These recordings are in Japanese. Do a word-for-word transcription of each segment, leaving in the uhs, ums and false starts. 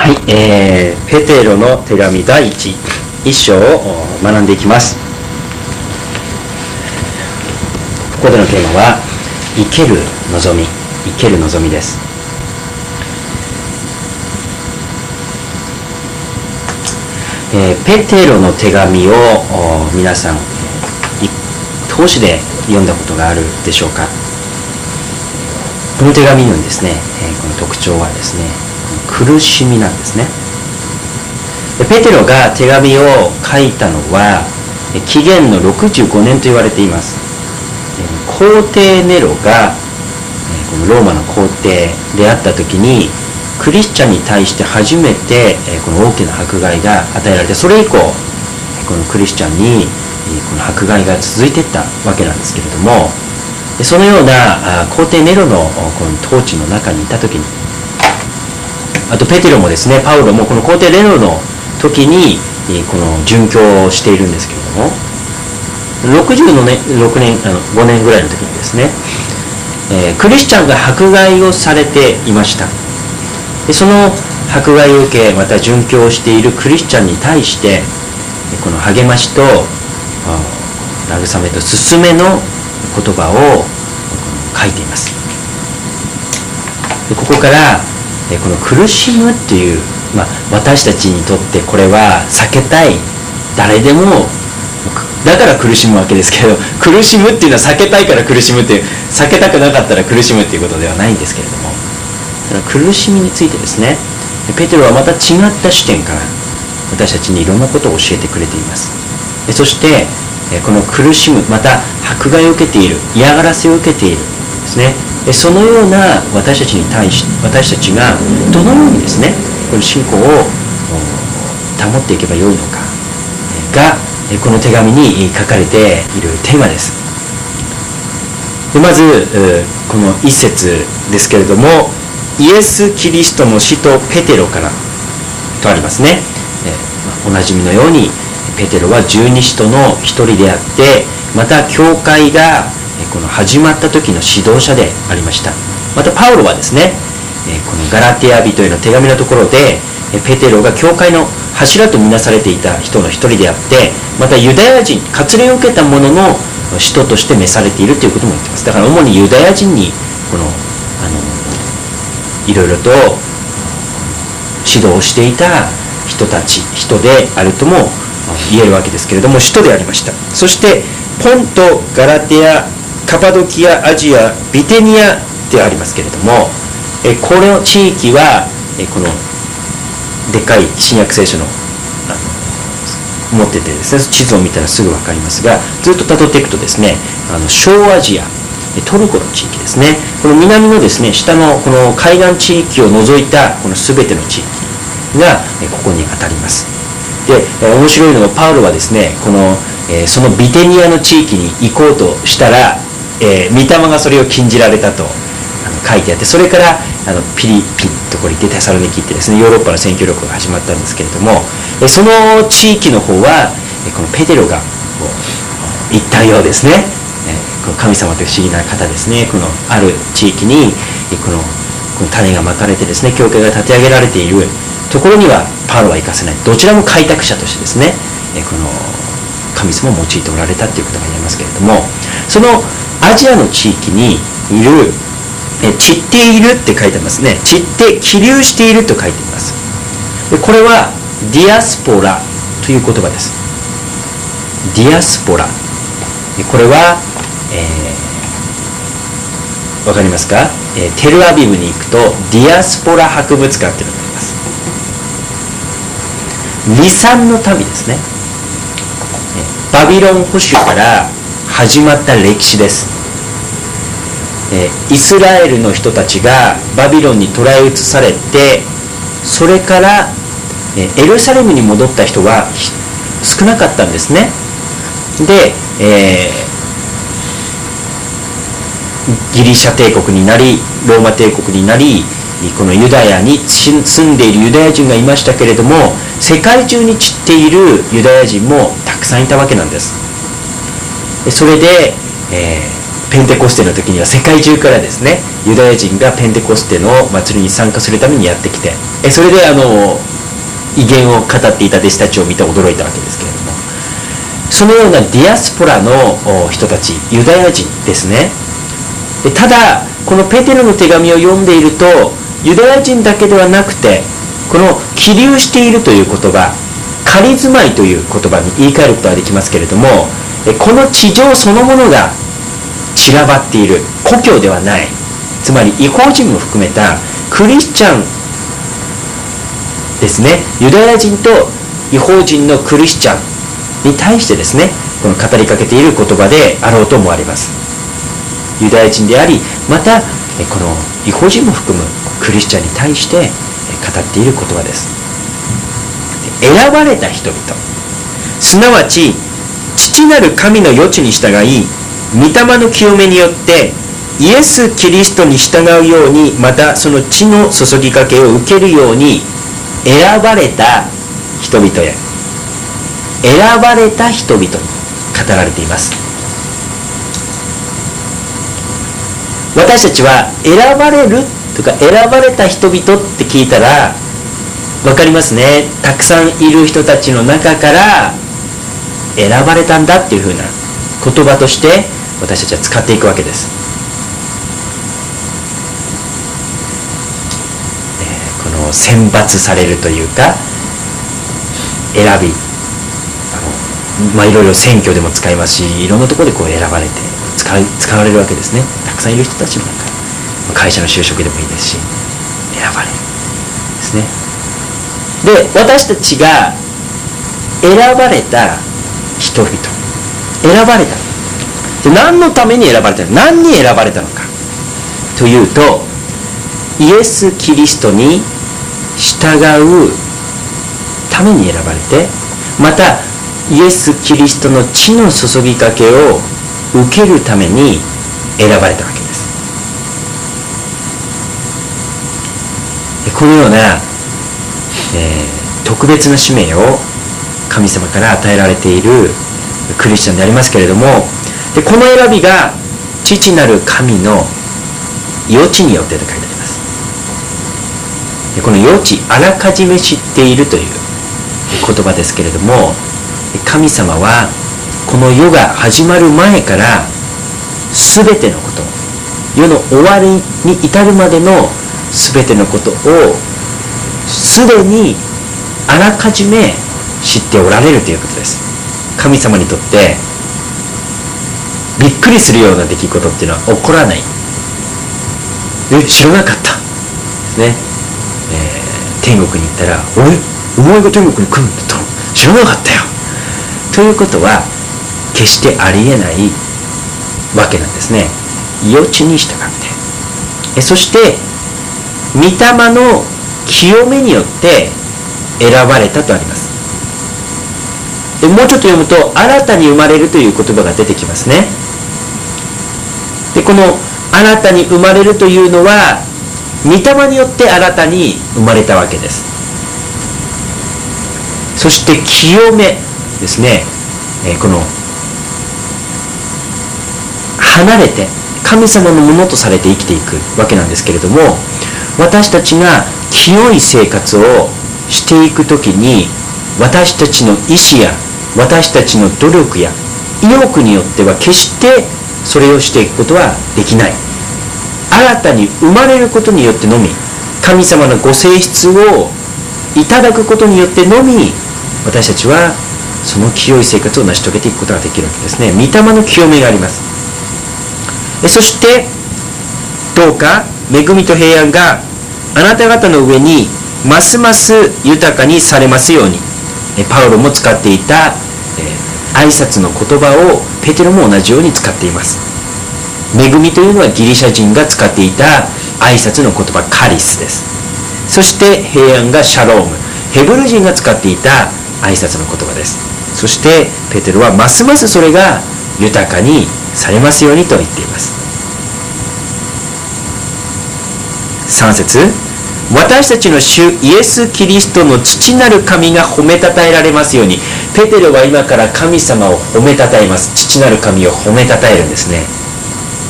はい、えー、ペテロの手紙第一一章を学んでいきます。ここでのテーマは生ける望み、生ける望みです。えー、ペテロの手紙を皆さん通しで読んだことがあるでしょうか。この手紙のですね、えー、この特徴はですね、苦しみなんですね。ペテロが手紙を書いたのは紀元のろくじゅうごねんと言われています。皇帝ネロがこのローマの皇帝であった時にクリスチャンに対して初めてこの大きな迫害が与えられて、それ以降このクリスチャンにこの迫害が続いていったわけなんですけれども、そのような皇帝ネロのこの統治の中にいた時に、あとペテロもですね、パウロもこの皇帝ネロの時にこの殉教をしているんですけれども、ろくじゅうろくねん、あのごねんぐらいの時にですね、えー、クリスチャンが迫害をされていました。でその迫害を受け、また殉教をしているクリスチャンに対してこの励ましと慰めと勧めの言葉を書いています。でここからこの苦しむっていう、まあ、私たちにとってこれは避けたい、誰でもだから苦しむわけですけど、苦しむっていうのは避けたいから苦しむっていう、避けたくなかったら苦しむっていうことではないんですけれども、苦しみについてですね、ペテロはまた違った視点から私たちにいろんなことを教えてくれています。そしてこの苦しむ、また迫害を受けている、嫌がらせを受けているですね、そのような私たちに対し、私たちがどのようにですね、この信仰を保っていけばよいのかがこの手紙に書かれているテーマです。でまずこの一節ですけれども、イエス・キリストの使徒ペテロからとありますね。おなじみのようにペテロは十二使徒の一人であって、また教会がこの始まった時の指導者でありました。またパウロはですね、このガラテヤ人への手紙のところでペテロが教会の柱とみなされていた人の一人であって、またユダヤ人、割礼を受けた者の使徒として召されているということも言っています。だから主にユダヤ人にこのあのいろいろと指導をしていた人たち、人であるとも言えるわけですけれども、使徒でありました。そしてポント、ガラテヤ、カパドキア、アジア、ビテニアでありますけれども、この地域はこのでっかい新約聖書の持っててですね、地図を見たらすぐ分かりますが、ずっと辿っていくとですね、あの小アジア、トルコの地域ですね、この南のですね、下のこの海岸地域を除いたこの全ての地域がここに当たります。で、面白いのがパウロはですね、このそのビテニアの地域に行こうとしたら、えー、御霊がそれを禁じられたと書いてあって、それからあのピリピンところに行ってテサロニキってですね、ヨーロッパの宣教旅行が始まったんですけれども、その地域の方はこのペテロが行ったようですね。この神様という不思議な方ですね、このある地域にこのこの種がまかれてですね、教会が立て上げられているところにはパウロは行かせない。どちらも開拓者としてですね、この神様を用いておられたということが言えますけれども、そのアジアの地域にいる散っているって書いてますね。散って起立していると書いています。でこれはディアスポラという言葉です。ディアスポラ、これは、えー、わかりますか、えー、テルアビブに行くとディアスポラ博物館というのがあります。離散の民ですね。バビロン保守から始まった歴史です。イスラエルの人たちがバビロンに捕らえ移されて、それからエルサレムに戻った人は少なかったんですね。で、えー、ギリシャ帝国になり、ローマ帝国になり、このユダヤに住んでいるユダヤ人がいましたけれども、世界中に散っているユダヤ人もたくさんいたわけなんです。それで、えーペンテコステの時には世界中からですね、ユダヤ人がペンテコステの祭りに参加するためにやってきて、えそれであの威厳を語っていた弟子たちを見て驚いたわけですけれども、そのようなディアスポラの人たち、ユダヤ人ですね。でただこのペテロの手紙を読んでいると、ユダヤ人だけではなくて、この起立しているという言葉、仮住まいという言葉に言い換えることができますけれども、この地上そのものが散らばっている、故郷ではない、つまり異邦人も含めたクリスチャンですね、ユダヤ人と異邦人のクリスチャンに対してですね、この語りかけている言葉であろうと思われます。ユダヤ人であり、またこの異邦人も含むクリスチャンに対して語っている言葉です。選ばれた人々、すなわち父なる神の余地に従い、御霊の清めによってイエス・キリストに従うように、またその血の注ぎかけを受けるように選ばれた人々へ、選ばれた人々に語られています。私たちは選ばれるとか選ばれた人々って聞いたら分かりますね。たくさんいる人たちの中から選ばれたんだっていうふうな言葉として私たちは使っていくわけです。えー、この選抜されるというか、選び、あのまあいろいろ選挙でも使いますし、いろんなところでこう選ばれて使い使われるわけですね。たくさんいる人たちの中、会社の就職でもいいですし、選ばれるですね。で、私たちが選ばれた人々、選ばれた、で何のために選ばれたのか、何に選ばれたのかというと、イエス・キリストに従うために選ばれて、またイエス・キリストの血の注ぎかけを受けるために選ばれたわけです。でこのような、えー、特別な使命を神様から与えられているクリスチャンでありますけれども、でこの選びが父なる神の余地によってと書いてあります。でこの余地、あらかじめ知っているという言葉ですけれども、神様はこの世が始まる前から全てのこと、世の終わりに至るまでの全てのことをすでにあらかじめ知っておられるということです。神様にとってびっくりするような出来事っていうのは起こらない。え、知らなかったですね。えー、天国に行ったら、おい、お前が天国に来るんだと知らなかったよということは決してありえないわけなんですね。余地に従って、えそして御霊の清めによって選ばれたとあります。でもうちょっと読むと、新たに生まれるという言葉が出てきますね。でこの新たに生まれるというのは、御霊によって新たに生まれたわけです。そして清めですね、えー、この離れて神様のものとされて生きていくわけなんですけれども、私たちが清い生活をしていくときに、私たちの意志や私たちの努力や意欲によっては決してそれをしていくことはできない。新たに生まれることによってのみ、神様のご性質をいただくことによってのみ、私たちはその清い生活を成し遂げていくことができるわけですね。御霊の清めがあります。そしてどうか恵みと平安があなた方の上にますます豊かにされますように。パウロも使っていた、えー、挨拶の言葉をペテロも同じように使っています。恵みというのはギリシャ人が使っていた挨拶の言葉、カリスです。そして平安がシャローム、ヘブル人が使っていた挨拶の言葉です。そしてペテロはますますそれが豊かにされますようにと言っています。さん節、私たちの主イエス・キリストの父なる神が褒めたたえられますように。ペテロは今から神様を褒めたたえます。父なる神を褒めたたえるんですね。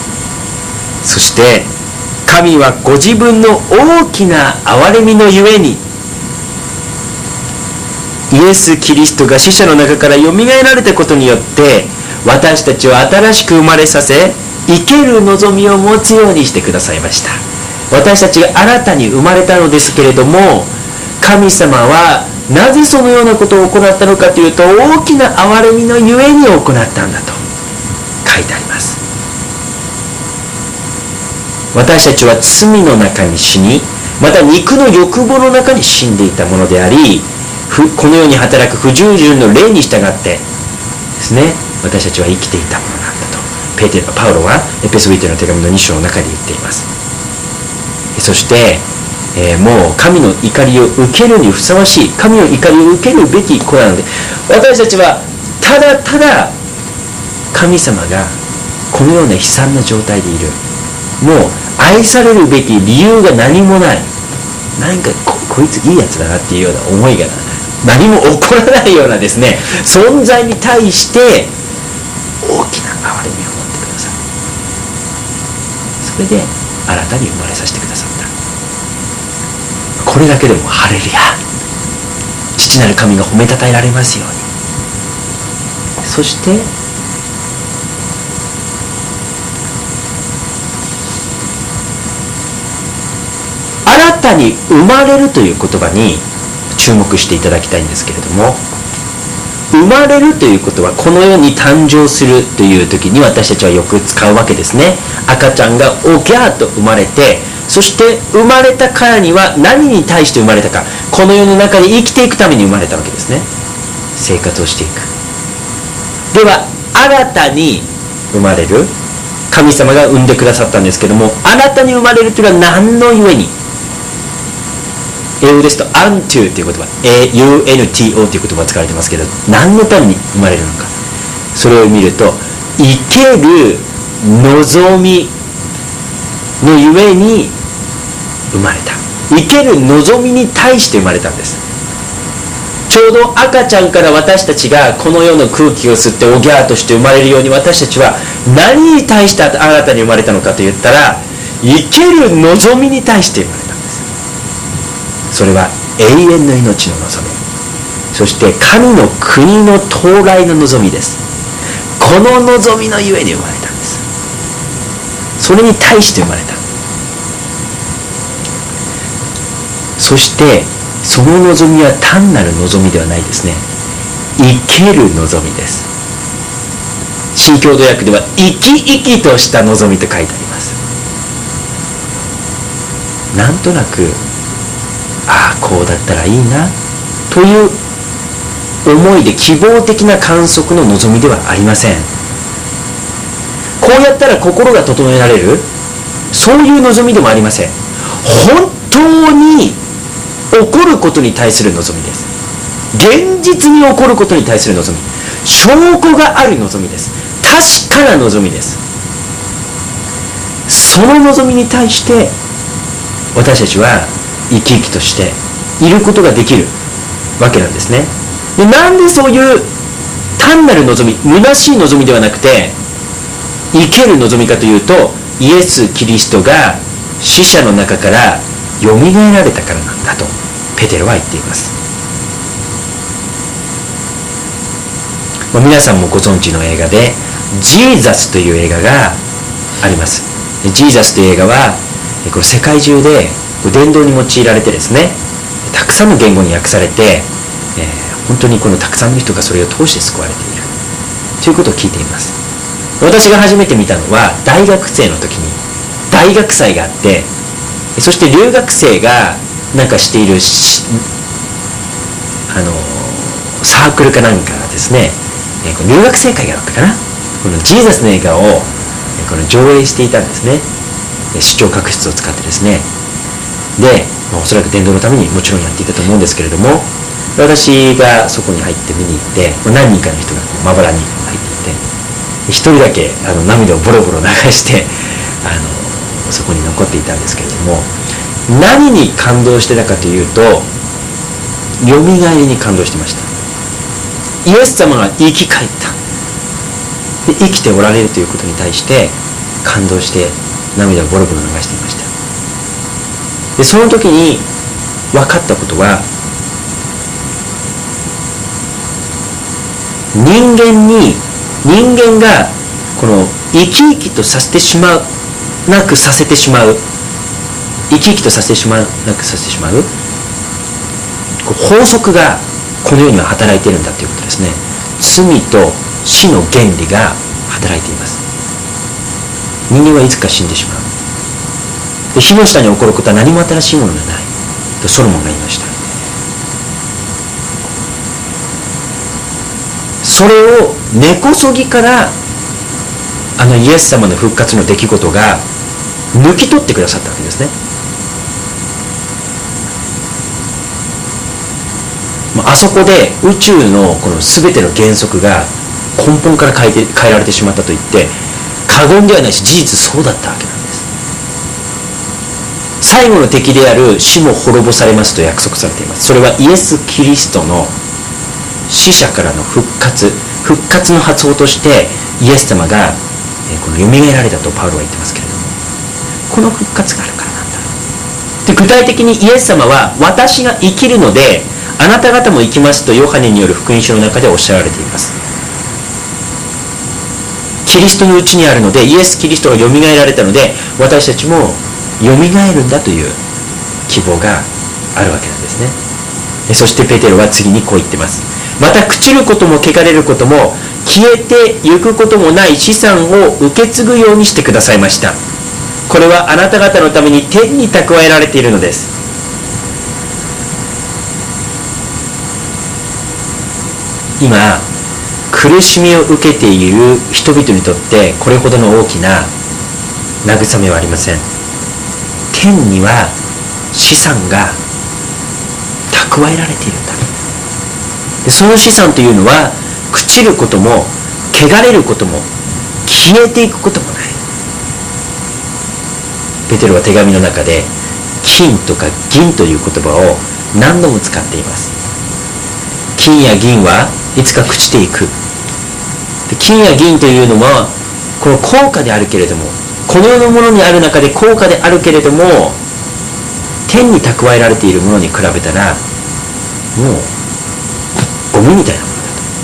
そして神はご自分の大きな憐れみのゆえに、イエス・キリストが死者の中からよみがえられたことによって、私たちを新しく生まれさせ、生ける望みを持つようにしてくださいました。私たちが新たに生まれたのですけれども、神様はなぜそのようなことを行ったのかというと、大きな憐れみのゆえに行ったんだと書いてあります。私たちは罪の中に死に、また肉の欲望の中に死んでいたものであり、このように働く不従順の霊に従ってですね、私たちは生きていたものなんだとペテロパウロはエペソビテの手紙のに章の中で言っています。そして、えー、もう神の怒りを受けるにふさわしい、神の怒りを受けるべき子なので、私たちはただただ神様がこのような悲惨な状態でいる、もう愛されるべき理由が何もない、何か こ, こいついいやつだなっていうような思いが何も起こらないようなですね、存在に対して大きな憐れみを持ってください。それで新たに生まれさせてくださった。これだけでもハレルヤ、父なる神が褒めたたえられますように。そして新たに生まれるという言葉に注目していただきたいんですけれども、生まれるということはこの世に誕生するという時に私たちはよく使うわけですね。赤ちゃんがおぎゃーと生まれて、そして生まれたからには何に対して生まれたか、この世の中に生きていくために生まれたわけですね。生活をしていく。では新たに生まれる、神様が産んでくださったんですけども、新たに生まれるというのは何のゆえに、英語ですと unto という言葉、 エーユーエヌティーオー という言葉が使われてますけど、何のために生まれるのか、それを見ると生ける望みのゆえに生まれた。生ける望みに対して生まれたんです。ちょうど赤ちゃんから私たちがこの世の空気を吸っておぎゃーとして生まれるように、私たちは何に対して新たに生まれたのかといったら、生ける望みに対して生まれた。それは永遠の命の望み、そして神の国の到来の望みです。この望みのゆえに生まれたんです。それに対して生まれた。そしてその望みは単なる望みではないですね。生ける望みです。新共同訳では生き生きとした望みと書いてあります。なんとなくああこうだったらいいなという思いで希望的な観測の望みではありません。こうやったら心が整えられる、そういう望みでもありません。本当に起こることに対する望みです。現実に起こることに対する望み、証拠がある望みです。確かな望みです。その望みに対して私たちは生き生きとしていることができるわけなんですね。で、なんでそういう単なる望み、虚しい望みではなくて生ける望みかというと、イエス・キリストが死者の中からよみがえられたからなんだとペテロは言っています。皆さんもご存知の映画でジーザスという映画があります。ジーザスという映画はこれ世界中で伝道に用いられてですね、たくさんの言語に訳されて、えー、本当にこのたくさんの人がそれを通して救われているということを聞いています。私が初めて見たのは大学生の時に大学祭があって、そして留学生がなんかしているあのサークルかなんかがですね、えー、この留学生会があったかな、このジーザスの映画をこの上映していたんですね。視聴覚室を使ってですね。で、まあ、おそらく伝道のためにもちろんやっていたと思うんですけれども、私がそこに入って見に行って、まあ、何人かの人がこうまばらに入っていて、一人だけあの涙をボロボロ流してあのそこに残っていたんですけれども、何に感動してたかというと、よみがえりに感動してました。イエス様が生き返った、で生きておられるということに対して感動して涙をボロボロ流していました。でその時に分かったことは、人間に人間がこの生き生きとさせてしまうなくさせてしまう生き生きとさせてしまうなくさせてしまう法則がこの世には働いているんだということですね。罪と死の原理が働いています。人間はいつか死んでしまう。で火の下に起こることは何も新しいものがないとソロモンが言いました。それを根こそぎからあのイエス様の復活の出来事が抜き取ってくださったわけですね。あそこで宇宙のこの全ての原則が根本から変えて変えられてしまったと言って過言ではないし、事実そうだったわけなんです。最後の敵である死も滅ぼされますと約束されています。それはイエス・キリストの死者からの復活復活の発音としてイエス様がこの蘇られたとパウロは言ってますけれども、この復活があるからなんだ。で具体的にイエス様は私が生きるのであなた方も生きますとヨハネによる福音書の中でおっしゃられています。キリストのうちにあるので、イエス・キリストがよみがえられたので私たちもよみがえるんだという希望があるわけなんですね。そしてペテロは次にこう言ってます。また朽ちることも汚れることも消えてゆくこともない資産を受け継ぐようにしてくださいました。これはあなた方のために天に蓄えられているのです。今苦しみを受けている人々にとってこれほどの大きな慰めはありません。天には資産が蓄えられているんだ。でその資産というのは朽ちることも汚れることも消えていくこともない。ペテロは手紙の中で金とか銀という言葉を何度も使っています。金や銀はいつか朽ちていく。で金や銀というのはこの高価であるけれども、この世のものにある中で高価であるけれども、天に蓄えられているものに比べたらもうゴミみたいなものだ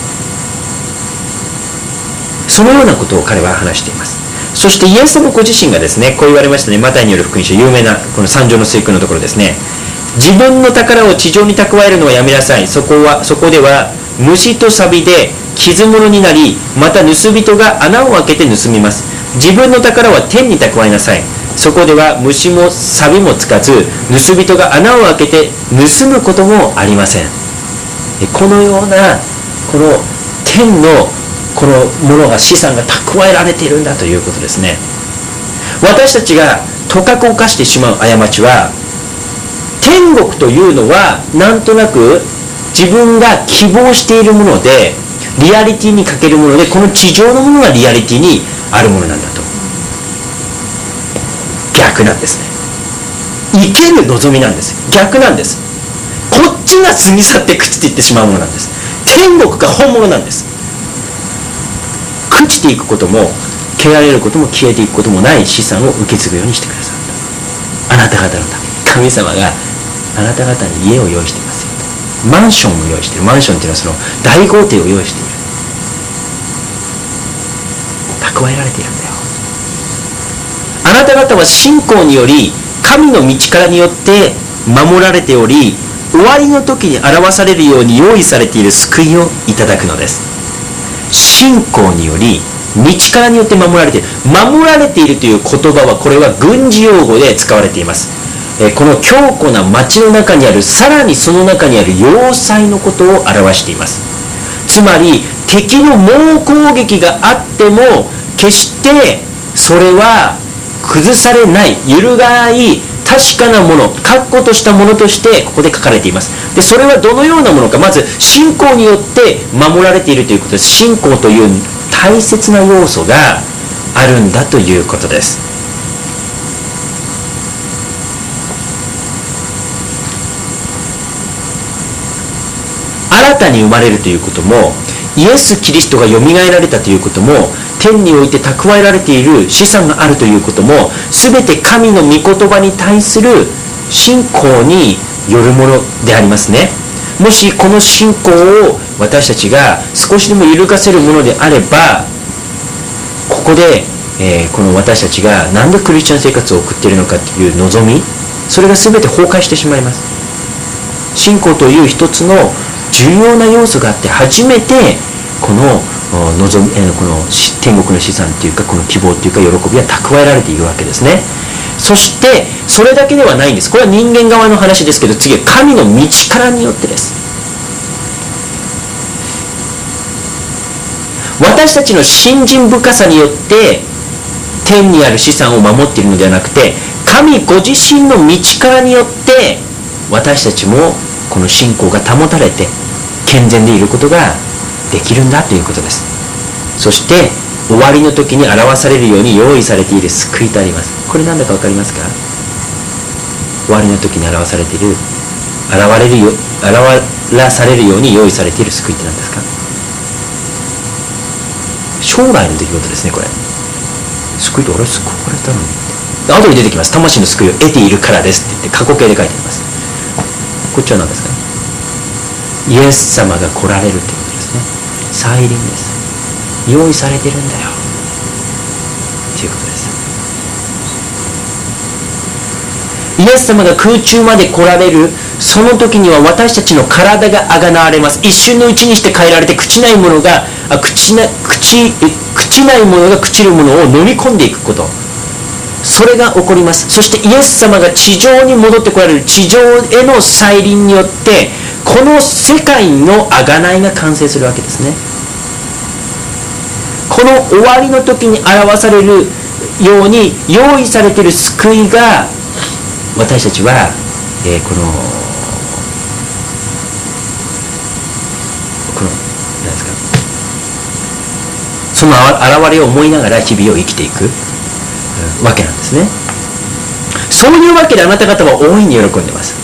と、そのようなことを彼は話しています。そしてイエス様ご自身がですね、こう言われましたね。マタイによる福音書、有名なこの三条の水訓のところですね。自分の宝を地上に蓄えるのはやめなさい。そこはそこでは虫と錆で傷物になり、また盗人が穴を開けて盗みます。自分の宝は天に蓄えなさい。そこでは虫も錆もつかず、盗人が穴を開けて盗むこともありません。このようなこの天のこのものが資産が蓄えられているんだということですね。私たちがとかく犯してしまう過ちは、天国というのはなんとなく自分が希望しているものでリアリティに欠けるもので、この地上のものがリアリティにあるものなんだと。逆なんですね。生ける望みなんです。逆なんです。こっちが過ぎ去って朽ちていってしまうものなんです。天国が本物なんです。朽ちていくことも汚れることも消えていくこともない資産を受け継ぐようにしてくださった。あなた方のために神様があなた方に家を用意していますよと。マンションを用意している。マンションというのはその大豪邸を用意している。蓄えられているんだよ。あなた方は信仰により神の道からによって守られており、終わりの時に表されるように用意されている救いをいただくのです。信仰により道からによって守られている。守られているという言葉は、これは軍事用語で使われています。えこの強固な町の中にある、さらにその中にある要塞のことを表しています。つまり敵の猛攻撃があっても決してそれは崩されない、揺るがない確かなもの、確固としたものとしてここで書かれています。でそれはどのようなものか。まず信仰によって守られているということです。信仰という大切な要素があるんだということです。新たに生まれるということも、 イエス・キリストがよみがえられたということも、天において蓄えられている資産があるということも、全て神の御言葉に対する信仰によるものでありますね。もしこの信仰を私たちが少しでも揺るがせるものであれば、ここで、えー、この私たちが何でクリスチャン生活を送っているのかという望み、それが全て崩壊してしまいます。信仰という一つの重要な要素があって初めてこの望み、えー、この天国の資産というか、この希望というか喜びは蓄えられているわけですね。そしてそれだけではないんです。これは人間側の話ですけど、次は神の道からによってです。私たちの信心深さによって天にある資産を守っているのではなくて、神ご自身の道からによって私たちもこの信仰が保たれて健全でいることができるんだということです。そして終わりの時に表されるように用意されている救いとあります。これ何だか分かりますか？終わりの時に表されている、現れるよ表らされるように用意されている救いって何ですか？将来の出来事ですね。これ救いと、俺救われたのにって後に出てきます。魂の救いを得ているからですって言って過去形で書いてあります。こっちは何ですか？イエス様が来られるということですね。再臨です。用意されてるんだよということです。イエス様が空中まで来られるその時には私たちの体があがなわれます。一瞬のうちにして変えられて、朽ちないものがあ朽ちな朽ち朽ちないものが朽ちるものを飲み込んでいくこと、それが起こります。そしてイエス様が地上に戻ってこられる、地上への再臨によってこの世界の贖いが完成するわけですね。この終わりの時に表されるように用意されている救いが、私たちは、えー、このこの何ですか、その現れを思いながら日々を生きていくわけなんですね。そういうわけであなた方は大いに喜んでます。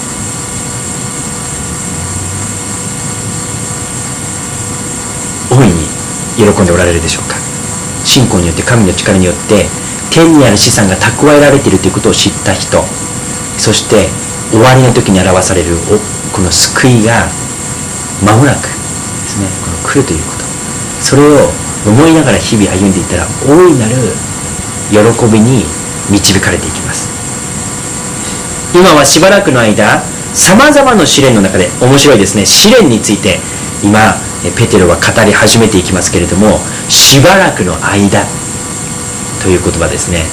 大いに喜んでおられるでしょうか。信仰によって神の力によって天にある資産が蓄えられているということを知った人、そして終わりの時に表されるこの救いが間もなくですね、この来るということ、それを思いながら日々歩んでいったら大いなる喜びに導かれていきます。今はしばらくの間、さまざまな試練の中で、面白いですね、試練について今ペテロは語り始めていきますけれども、しばらくの間という言葉ですね。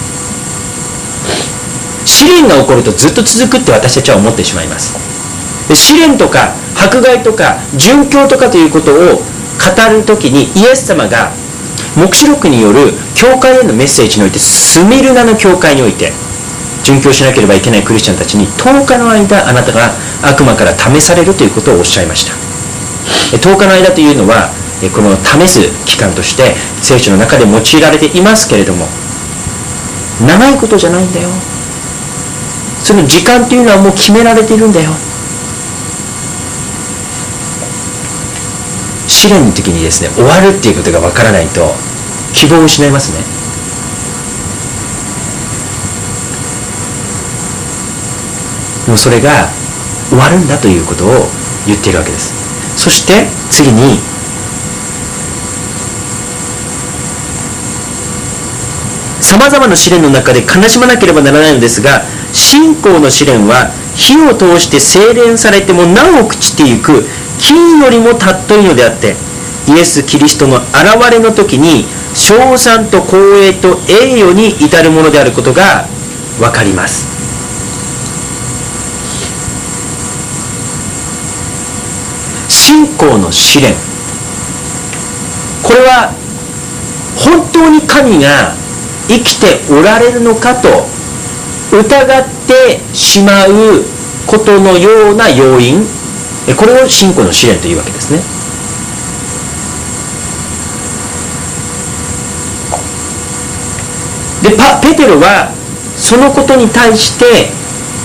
試練が起こるとずっと続くって私たちは思ってしまいます。で試練とか迫害とか殉教とかということを語るときに、イエス様が黙示録による教会へのメッセージにおいて、スミルナの教会において殉教しなければいけないクリスチャンたちにとおかの間あなたが悪魔から試されるということをおっしゃいました。とおかの間というのはこの試す期間として聖書の中で用いられていますけれども、長いことじゃないんだよ。その時間というのはもう決められているんだよ。試練の時にですね、終わるっていうことがわからないと希望を失いますね。でもそれが終わるんだということを言っているわけです。そして次に、さまざまな試練の中で悲しまなければならないのですが、信仰の試練は火を通して精錬されてもなお朽ちていく金よりも尊いのであって、イエス・キリストの現れの時に称賛と光栄と栄誉に至るものであることが分かります。信仰の試練、これは本当に神が生きておられるのかと疑ってしまうことのような要因、これを信仰の試練というわけですね。でパペテロはそのことに対して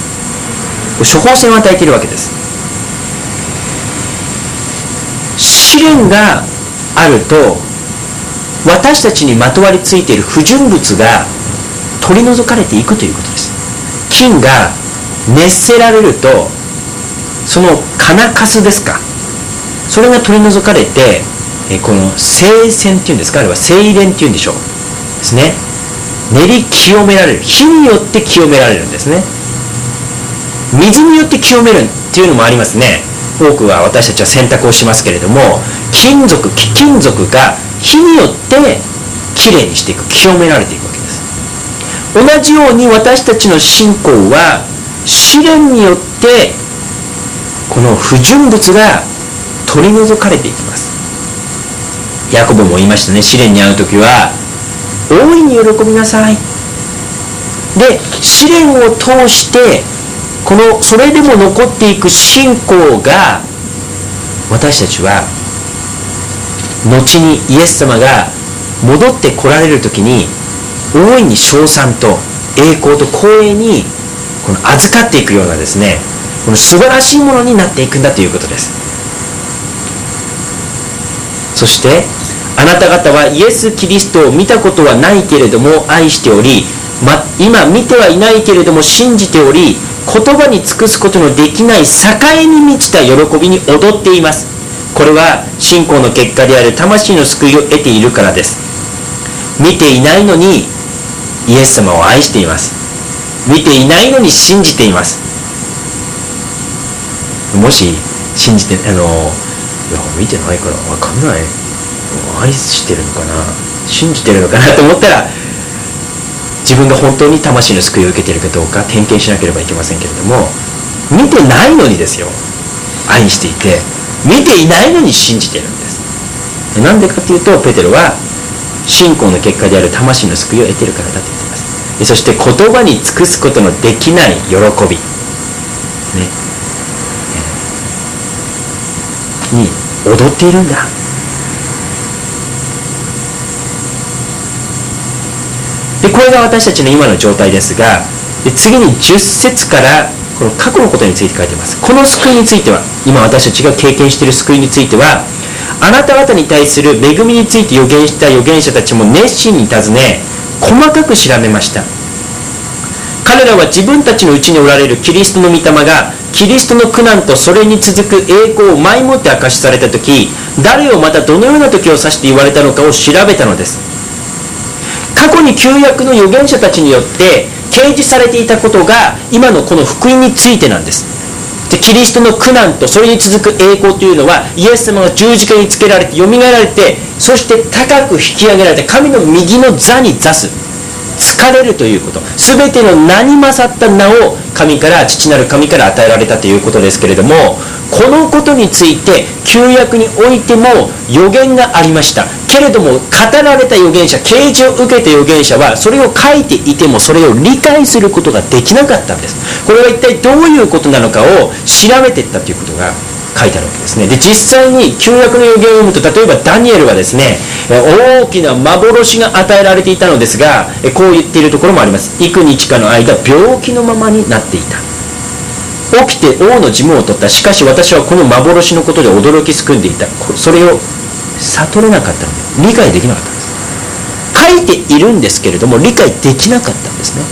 処方箋を与えているわけです。 試練があると、私たちにまとわりついている不純物が取り除かれていくということです。金が熱せられると、その金かすですか、それが取り除かれて、この精選っていうんですか、あるいは精錬っていうんでしょうですね。練り清められる、火によって清められるんですね。水によって清めるっていうのもありますね。多くは私たちは洗濯をしますけれども、金属貴金属が火によってきれいにしていく、清められていくわけです。同じように私たちの信仰は試練によってこの不純物が取り除かれていきます。ヤコブも言いましたね。試練に遭うときは大いに喜びなさい。で、試練を通してこのそれでも残っていく信仰が、私たちは後にイエス様が戻って来られるときに大いに称賛と栄光と光栄にこの預かっていくようなですね、この素晴らしいものになっていくんだということです。そしてあなた方はイエス・キリストを見たことはないけれども愛しており、ま、今見てはいないけれども信じており、言葉に尽くすことのできない栄に満ちた喜びに踊っています。これは信仰の結果である魂の救いを得ているからです。見ていないのにイエス様を愛しています。見ていないのに信じています。もし信じて、あのいや見てないから分かんない、愛してるのかな、信じてるのかなと思ったら、自分が本当に魂の救いを受けているかどうか点検しなければいけませんけれども、見てないのにですよ、愛していて、見ていないのに信じているんです。なんでかというと、ペテロは信仰の結果である魂の救いを得ているからだと言っています。そして言葉に尽くすことのできない喜び、ね、に踊っているんだ。で、これが私たちの今の状態ですが、で次にじゅっ節からこの過去のことについて書いています。この救いについては、今私たちが経験している救いについては、あなた方に対する恵みについて予言した預言者たちも熱心に尋ね、細かく調べました。彼らは自分たちのうちにおられるキリストの御霊がキリストの苦難とそれに続く栄光を前もって明かしされたとき、誰をまたどのような時を指して言われたのかを調べたのです。過去に旧約の預言者たちによって掲示されていたことが今のこの福音についてなんです。で、キリストの苦難とそれに続く栄光というのは、イエス様が十字架につけられてよみがえられて、そして高く引き上げられて神の右の座に座す、疲れるということ、すべての名に勝った名を神から、父なる神から与えられたということですけれども、このことについて旧約においても予言がありました。けれども語られた預言者、啓示を受けた預言者はそれを書いていてもそれを理解することができなかったんです。これは一体どういうことなのかを調べていったということが書いてあるわけですね。で、実際に旧約の預言を読むと、例えばダニエルはですね、大きな幻が与えられていたのですが、こう言っているところもあります。幾日かの間病気のままになっていた。起きて王の事務を取った。しかし私はこの幻のことで驚きすくんでいた。それを悟れなかったので理解できなかったんです。書いているんですけれども理解できなかったんですね。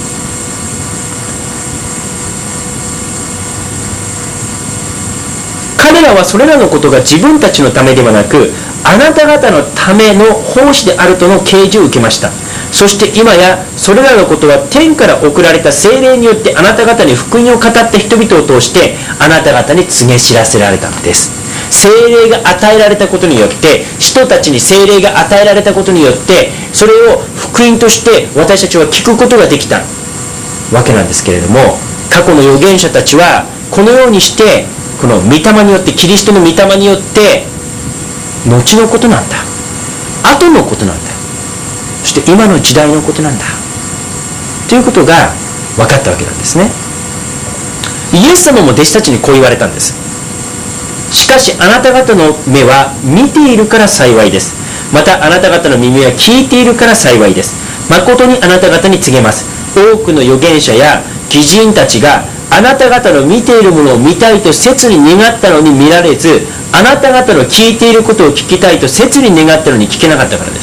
彼らはそれらのことが自分たちのためではなく、あなた方のための奉仕であるとの啓示を受けました。そして今やそれらのことは天から送られた聖霊によってあなた方に福音を語った人々を通してあなた方に告げ知らせられたのです。聖霊が与えられたことによって、人たちに聖霊が与えられたことによって、それを福音として私たちは聞くことができたわけなんですけれども、過去の預言者たちはこのようにしてこの御霊によって、キリストの御霊によって後のことなんだ、後のことなんだ、そして今の時代のことなんだということが分かったわけなんですね。イエス様も弟子たちにこう言われたんです。しかしあなた方の目は見ているから幸いです。またあなた方の耳は聞いているから幸いです。誠にあなた方に告げます。多くの預言者や義人たちがあなた方の見ているものを見たいと切に願ったのに見られず、 あなた方の聞いていることを聞きたいと切に願ったのに聞けなかったからです。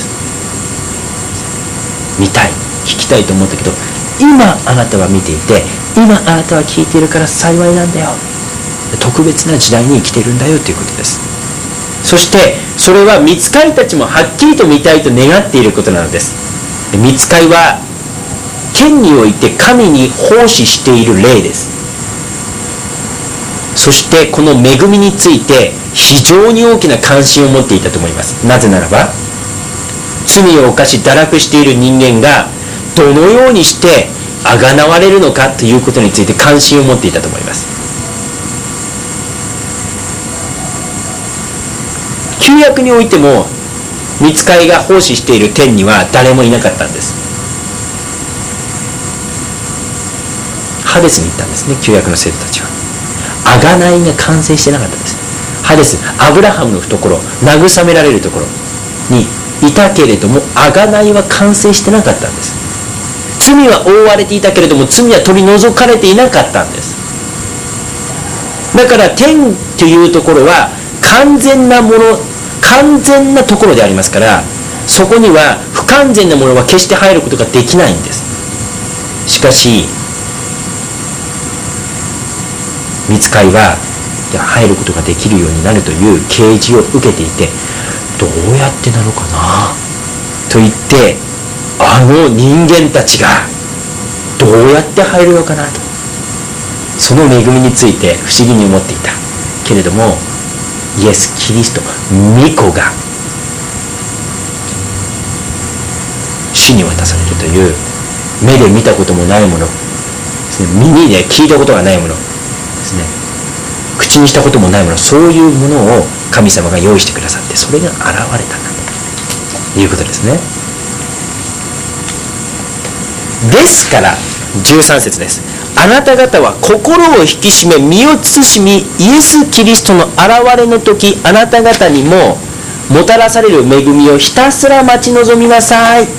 見たい、聞きたいと思ったけど、今あなたは見ていて、今あなたは聞いているから幸いなんだよ、特別な時代に生きているんだよということです。そしてそれは御使いたちもはっきりと見たいと願っていることなのです。御使いは天において神に奉仕している霊です。そしてこの恵みについて非常に大きな関心を持っていたと思います。なぜならば、罪を犯し堕落している人間がどのようにしてあがなわれるのかということについて関心を持っていたと思います。旧約においても御使いが奉仕している天には誰もいなかったんです。ハデスに行ったんですね、旧約の生徒たちは。あがないが完成してなかったんです。ハデス、アブラハムの懐、慰められるところにいたけれども、あがないは完成してなかったんです。罪は覆われていたけれども、罪は取り除かれていなかったんです。だから天というところは完全なもの、完全なところでありますから、そこには不完全なものは決して入ることができないんです。しかし御使いは入ることができるようになるという啓示を受けていて、どうやってなのかなと言って、あの人間たちがどうやって入るのかなと、その恵みについて不思議に思っていたけれども、イエス・キリスト御子が主に渡されるという、目で見たこともないものですね、耳で聞いたことがないものですね、口にしたこともないもの、そういうものを神様が用意してくださって、それが現れたんだということですね。ですからじゅうさん節です。あなた方は心を引き締め身を慎み、イエス・キリストの現れの時、あなた方にももたらされる恵みをひたすら待ち望みなさい。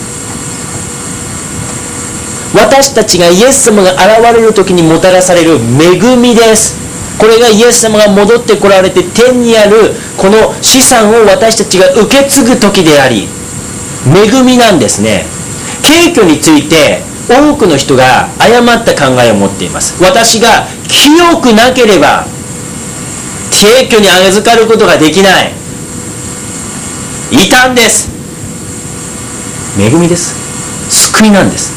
私たちがイエス様が現れる時にもたらされる恵みです。これがイエス様が戻ってこられて天にあるこの資産を私たちが受け継ぐ時であり、恵みなんですね。敬虚について多くの人が誤った考えを持っています。私が清くなければ敬虚に預かることができない。異端です。恵みです。救いなんです。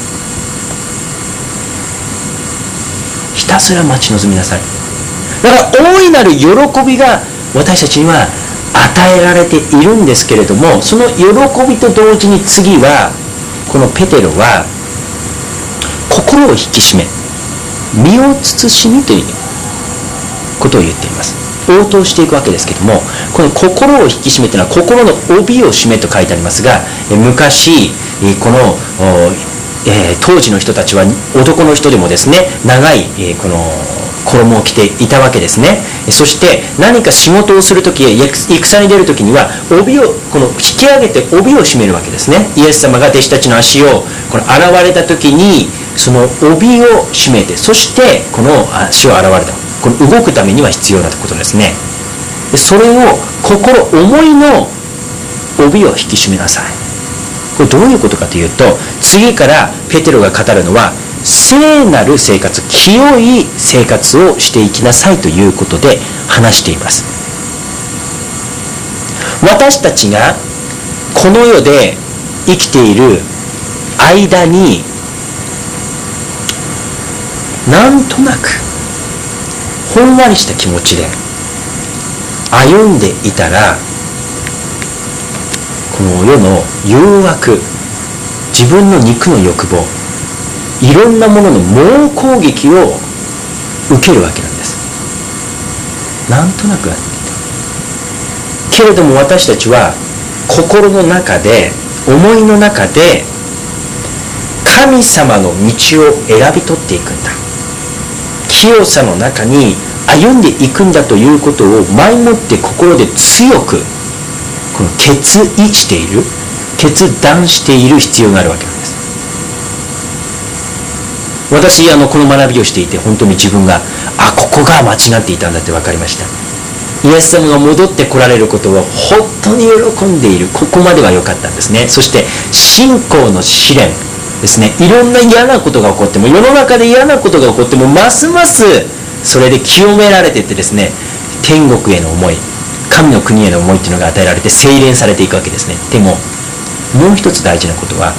ひたすら待ち望みなさい。だから大いなる喜びが私たちには与えられているんですけれども、その喜びと同時に次はこのペテロは心を引き締め身を慎みということを言っています。応答していくわけですけども、この心を引き締めというのは心の帯を締めと書いてありますが、昔このえー、当時の人たちは男の人でもですね、長い、えー、この衣を着ていたわけですね。そして何か仕事をするとき、戦に出るときには帯をこの引き上げて帯を締めるわけですね。イエス様が弟子たちの足をこの現れたときにその帯を締めて、そしてこの足を現れた、この動くためには必要なことですね。それを心思いの帯を引き締めなさい。これどういうことかというと、次からペテロが語るのは聖なる生活、清い生活をしていきなさいということで話しています。私たちがこの世で生きている間に、なんとなくほんわりした気持ちで歩んでいたら、この世の誘惑、自分の肉の欲望、いろんなものの猛攻撃を受けるわけなんです。なんとなくあっていたけれども、私たちは心の中で、思いの中で神様の道を選び取っていくんだ、清さの中に歩んでいくんだということを前もって心で強くこの決意している、決断している必要があるわけなんです。私あのこの学びをしていて、本当に自分があここが間違っていたんだって分かりました。 イエス様が戻ってこられることを本当に喜んでいる。ここまでは良かったんですね。そして信仰の試練ですね。いろんな嫌なことが起こっても、世の中で嫌なことが起こっても、ますますそれで清められていってですね、天国への思い、神の国への思いっていうのが与えられて精錬されていくわけですね。でももう一つ大事なことは、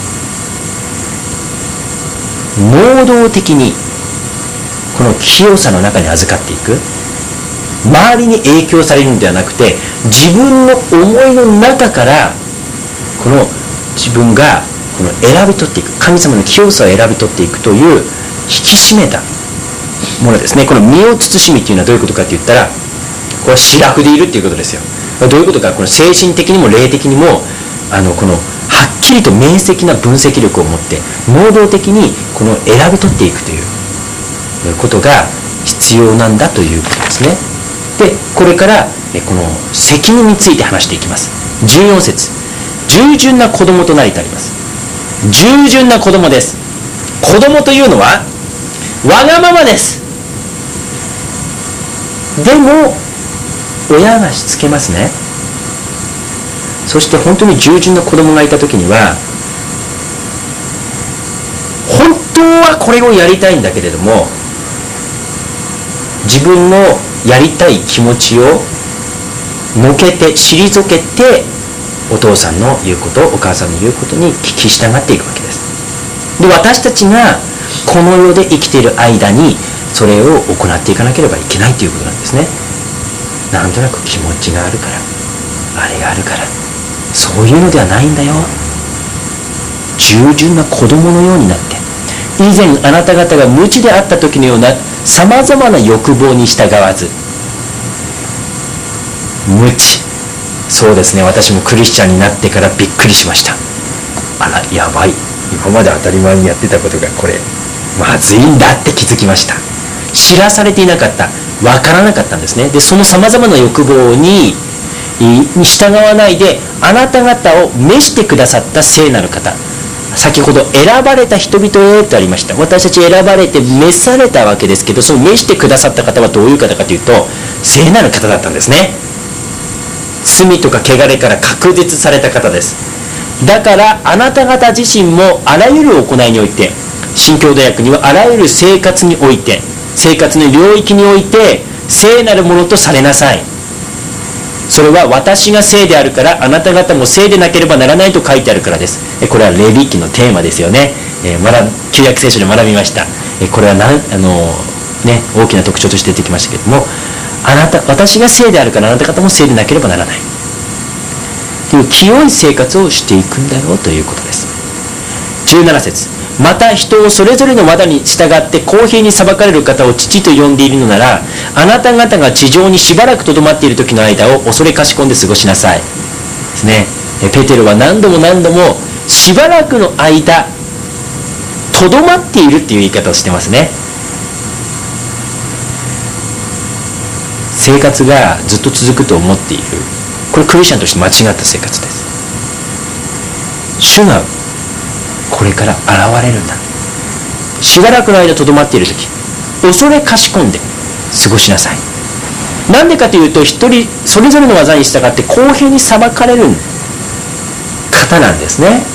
能動的にこの清さの中に預かっていく。周りに影響されるのではなくて、自分の思いの中からこの自分がこの選び取っていく、神様の清さを選び取っていくという引き締めたものですね。この身を慎みというのはどういうことかと言ったら、これは白くでいるということですよ。どういうことか、この精神的にも霊的にもあのこのはっきりと明晰な分析力を持って能動的にこの選び取っていくということが必要なんだということですね。でこれからこの責任について話していきます。じゅうよん節、従順な子供となりとあります。従順な子供です。子供というのはわがままです。でも親がしつけますね。そして本当に従順な子供がいた時には、本当はこれをやりたいんだけれども、自分のやりたい気持ちをのけて退けて、お父さんの言うこと、お母さんの言うことに聞き従っていくわけです。で私たちがこの世で生きている間にそれを行っていかなければいけないということなんですね。なんとなく気持ちがあるから、あれがあるから、そういうのではないんだよ。従順な子供のようになって、以前あなた方が無知であった時のようなさまざまな欲望に従わず。無知、そうですね。私もクリスチャンになってからびっくりしました。あらやばい、今まで当たり前にやってたことがこれまずいんだって気づきました。知らされていなかった、わからなかったんですね。でそのさまざまな欲望に従わないで、あなた方を召してくださった聖なる方、先ほど選ばれた人々へとありました。私たち選ばれて召されたわけですけど、その召してくださった方はどういう方かというと、聖なる方だったんですね。罪とか汚れから隔絶された方です。だからあなた方自身もあらゆる行いにおいて、新共同訳にはあらゆる生活において、生活の領域において聖なるものとされなさい。それは私が聖であるからあなた方も聖でなければならないと書いてあるからです。これはレビ記のテーマですよね。えー、学旧約聖書で学びました。えー、これはなんあのー、ね、大きな特徴として出てきましたけれども、あなた私が聖であるからあなた方も聖でなければならないという清い生活をしていくんだよということです。じゅうなな節、また人をそれぞれの業に従って公平に裁かれる方を父と呼んでいるのなら、あなた方が地上にしばらくとどまっている時の間を恐れかしこんで過ごしなさいですね。ペテロは何度も何度もしばらくの間とどまっているっていう言い方をしてますね。生活がずっと続くと思っている、これクリスチャンとして間違った生活です。主がこれから現れるんだ。しばらくの間とどまっている時、恐れかしこんで過ごしなさい。なんでかというと、一人それぞれの技に従って公平に裁かれる方なんですね。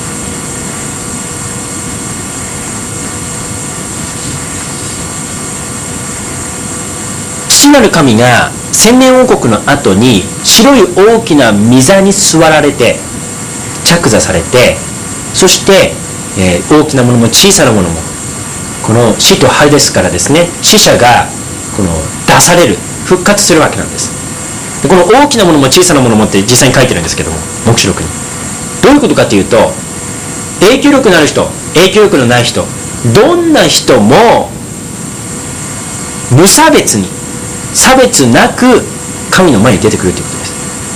父なる神が千年王国の後に白い大きな御座に座られて着座されて、そして、えー、大きなものも小さなものもこの死と灰ですからですね、死者がこの出される、復活するわけなんです。でこの大きなものも小さなものもって実際に書いてるんですけども、黙示録にどういうことかというと、影響力のある人、影響力のない人、どんな人も無差別に差別なく神の前に出てくるということです。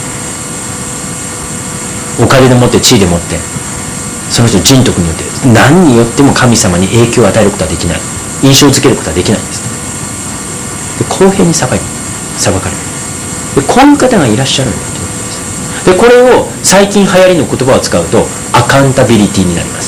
お金でもって地位でもってその人人徳によって何によっても神様に影響を与えることはできない、印象づけることはできないんです。で公平に裁かれる、でこういう方がいらっしゃるんだということです。でこれを最近流行りの言葉を使うとアカウンタビリティになります。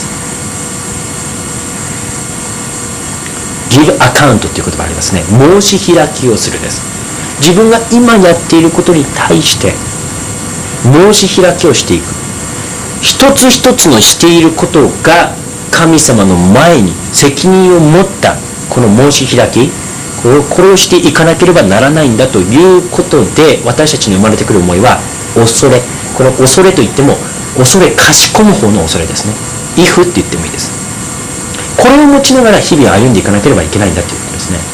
ギブアカウントという言葉ありますね。申し開きをするです。 自分が今やっていることに対して申し開きをしていく。一つ一つのしていることが神様の前に責任を持ったこの申し開き、これをこれをしていかなければならないんだということで、私たちに生まれてくる思いは恐れ。この恐れといっても恐れかしこむ方の恐れですね。畏怖って言ってもいいです。これを持ちながら日々歩んでいかなければいけないんだということですね。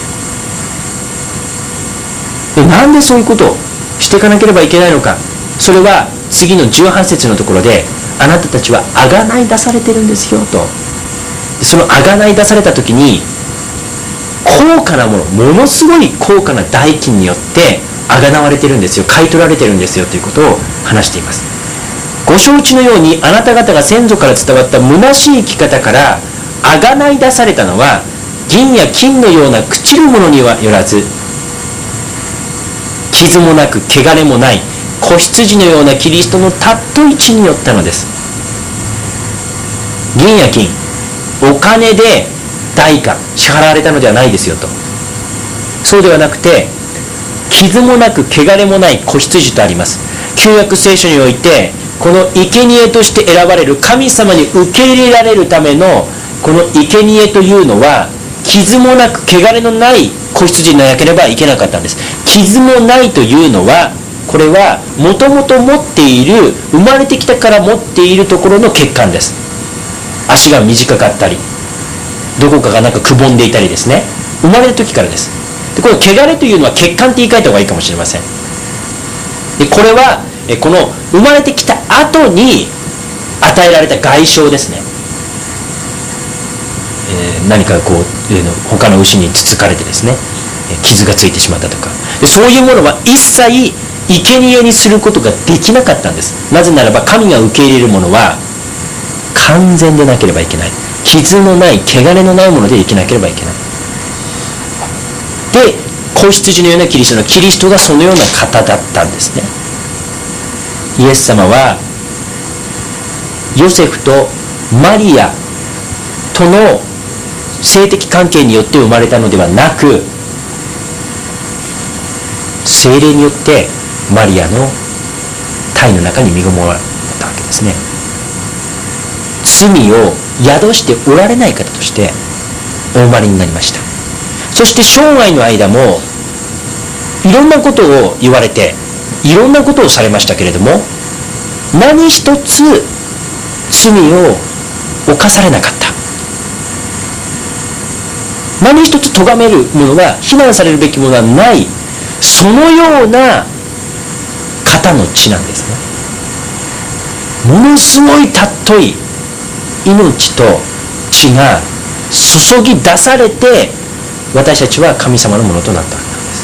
で、なんでそういうことをしていかなければいけないのか。それは次のじゅうはち節のところで、あなたたちはあがない出されてるんですよと。そのあがない出された時に高価なもの、ものすごい高価な代金によってあがなわれてるんですよ、買い取られてるんですよということを話しています。ご承知のように、あなた方が先祖から伝わった虚しい生き方からあがない出されたのは、銀や金のような朽ちるものにはよらず、傷もなく汚れもない子羊のようなキリストのたっと一によったのです。銀や金、お金で代価支払われたのではないですよと。そうではなくて、傷もなく汚れもない子羊とあります。旧約聖書において、この生贄として選ばれる、神様に受け入れられるためのこの生贄というのは、傷もなく汚れのない子羊でなければいけなかったんです。傷もないというのは、これはもともと持っている、生まれてきたから持っているところの欠陥です。足が短かったり、どこかがなんかくぼんでいたりですね、生まれる時からです。で、この汚れというのは欠陥って言い換えた方がいいかもしれません。で、これはこの生まれてきた後に与えられた外傷ですね。えー、何かこう、えー、他の牛につつかれてですね、傷がついてしまったとか、でそういうものは一切生贄にすることができなかったんです。なぜならば、神が受け入れるものは完全でなければいけない。傷のない、汚れのないもので生きなければいけない。で、子羊のようなキリストのキリストがそのような方だったんですね。イエス様はヨセフとマリアとの性的関係によって生まれたのではなく、聖霊によってマリアの胎の中に身ごもらったわけですね。罪を宿しておられない方としてお生まれになりました。そして生涯の間もいろんなことを言われて、いろんなことをされましたけれども、何一つ罪を犯されなかった。何一つ咎めるものは、非難されるべきものはない、そのような方の血なんですね。ものすごい尊い命と血が注ぎ出されて、私たちは神様のものとなったわけなんです。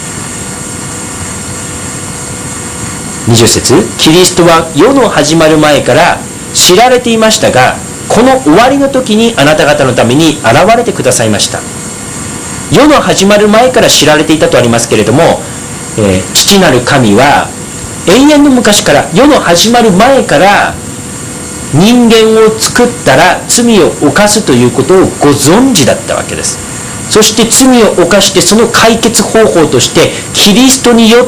にじゅっ節、キリストは世の始まる前から知られていましたが、この終わりの時にあなた方のために現れてくださいました。世の始まる前から知られていたとありますけれども、えー、父なる神は永遠の昔から、世の始まる前から人間を作ったら罪を犯すということをご存知だったわけです。そして罪を犯して、その解決方法としてキリストによって、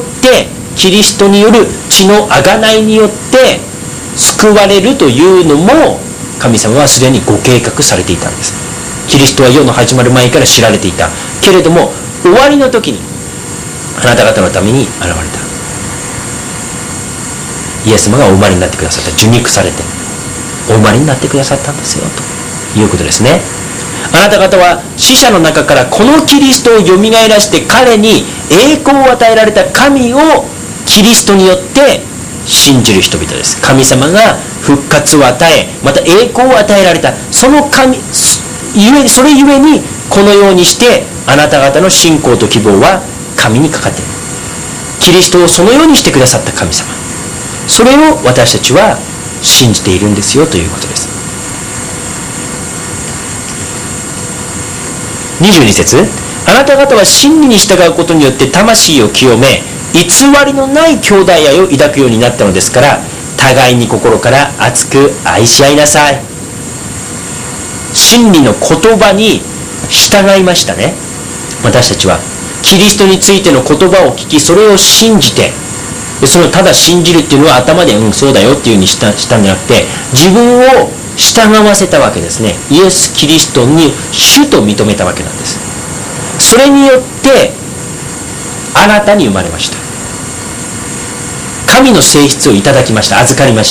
キリストによる血の贖いによって救われるというのも、神様はすでにご計画されていたんです。キリストは世の始まる前から知られていたけれども、終わりの時にあなた方のために現れた。イエス様がお生まれになってくださった。受肉されてお生まれになってくださったんですよということですね。あなた方は死者の中からこのキリストをよみがえらして、彼に栄光を与えられた神をキリストによって信じる人々です。神様が復活を与え、また栄光を与えられた、その神ゆえ、それゆえにこのようにしてあなた方の信仰と希望は神にかかっている。キリストをそのようにしてくださった神様、それを私たちは信じているんですよということです。にじゅうに節、あなた方は真理に従うことによって魂を清め、偽りのない兄弟愛を抱くようになったのですから、互いに心から熱く愛し合いなさい。真理の言葉に従いましたね。私たちはキリストについての言葉を聞き、それを信じて、そのただ信じるっていうのは頭でうんそうだよっていうふうにしたしたんじゃなくて、自分を従わせたわけですね。イエス・キリストに主と認めたわけなんです。それによって新たに生まれました。神の性質をいただきました。預かりました。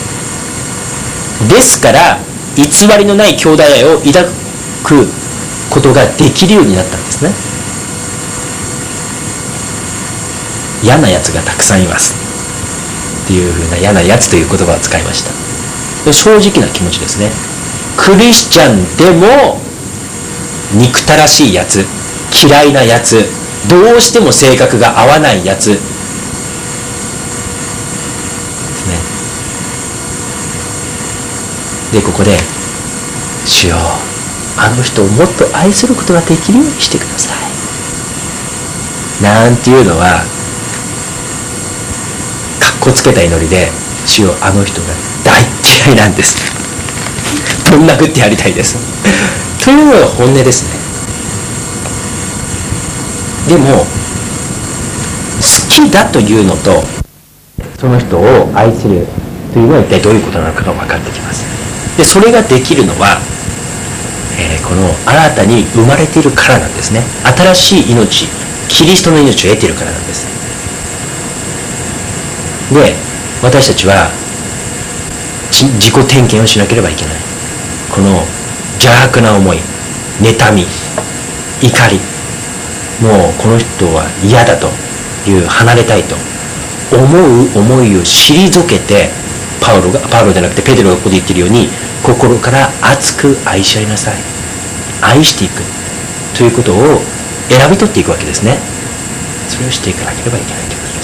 ですから偽りのない兄弟愛を抱くことができるようになったんですね。嫌なやつがたくさんいますっていうふうな、嫌なやつという言葉を使いました。正直な気持ちですね。クリスチャンでも憎たらしいやつ、嫌いなやつ、どうしても性格が合わないやつですね。でここで主よ、あの人をもっと愛することができるようにしてくださいなんていうのはかっこつけた祈りで、主よ、あの人が大嫌いなんですぶん殴ってやりたいですというのが本音ですね。でも好きだというのとその人を愛するというのは一体どういうことなのかが分かってきます。でそれができるのは、えー、この新たに生まれているからなんですね。新しい命、キリストの命を得ているからなんです。で私たちは自己点検をしなければいけない。この邪悪な思い、妬み、怒り、もうこの人は嫌だという、離れたいと思う思いを退けて、パウロがパウロじゃなくてペテロがここで言っているように、心から熱く愛し合いなさい、愛していくということを選び取っていくわけですね。それをしていかなければいけないということです。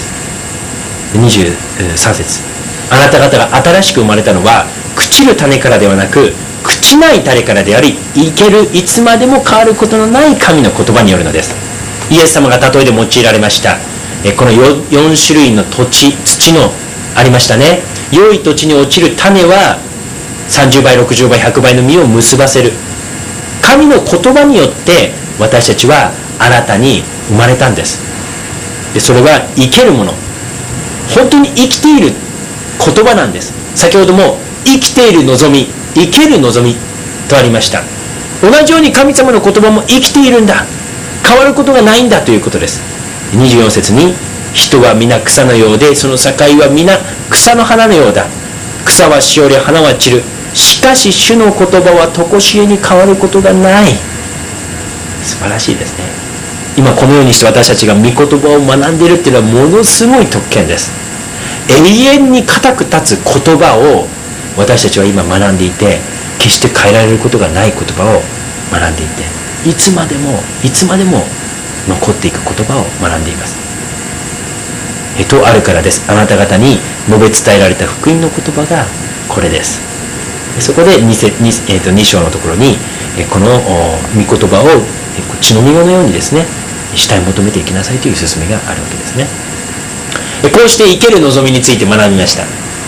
にじゅうさん節、あなた方が新しく生まれたのは朽ちる種からではなく朽ちない種からであり、生けるいつまでも変わることのない神の言葉によるのです。イエス様が例えで用いられましたこの 4, 4種類の土地、土のありましたね。良い土地に落ちる種はさんじゅうばい、ろくじゅうばい、ひゃくばいの実を結ばせる。神の言葉によって私たちは新たに生まれたんです。でそれは生けるもの、本当に生きている言葉なんです。先ほども生きている望み、生ける望みとありました。同じように神様の言葉も生きているんだ、変わることがないんだということです。にじゅうよん節に、人は皆草のようで、その境は皆草の花のようだ。草はしおり、花は散る。しかし主の言葉は常しえに変わることがない。素晴らしいですね。今このようにして私たちが御言葉を学んでいるっていうのはものすごい特権です。永遠に固く立つ言葉を私たちは今学んでいて、決して変えられることがない言葉を学んでいて、いつまでもいつまでも残っていく言葉を学んでいます。えとあるからです。あなた方に述べ伝えられた福音の言葉がこれです。そこで 2, 2, えー、とに章のところにこの御言葉を血のみ子のようにですね、主体求めていきなさいという勧めがあるわけですね。こうして生ける望みについて学びました。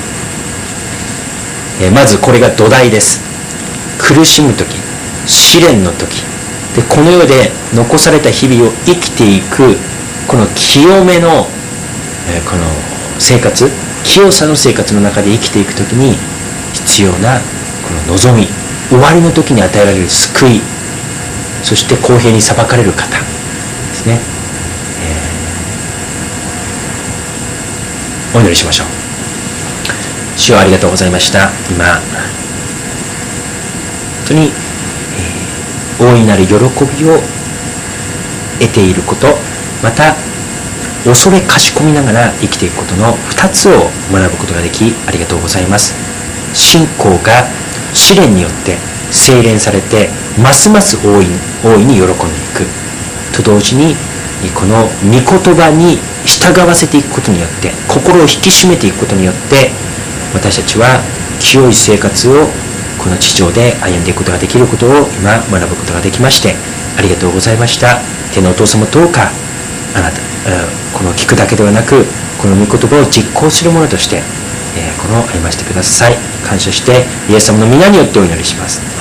まずこれが土台です。苦しむ時、試練の時で、この世で残された日々を生きていくこの清めのこの生活、清さの生活の中で生きていく時に必要なこの望み、終わりの時に与えられる救い、そして公平に裁かれる方ですね。えー、お祈りしましょう。主よ、ありがとうございました。今本当に、えー、大いなる喜びを得ていること、また恐れかしこみながら生きていくことのふたつを学ぶことができ、ありがとうございます。信仰が試練によって精錬されて、ますます大いに大いに喜んでいくと同時に、この御言葉に従わせていくことによって、心を引き締めていくことによって、私たちは清い生活をこの地上で歩んでいくことができることを今学ぶことができまして、ありがとうございました。天のお父様、どうかあなた、この聞くだけではなく、この御言葉を実行するものとして、この歩ませてください。感謝してイエス様の皆によってお祈りします。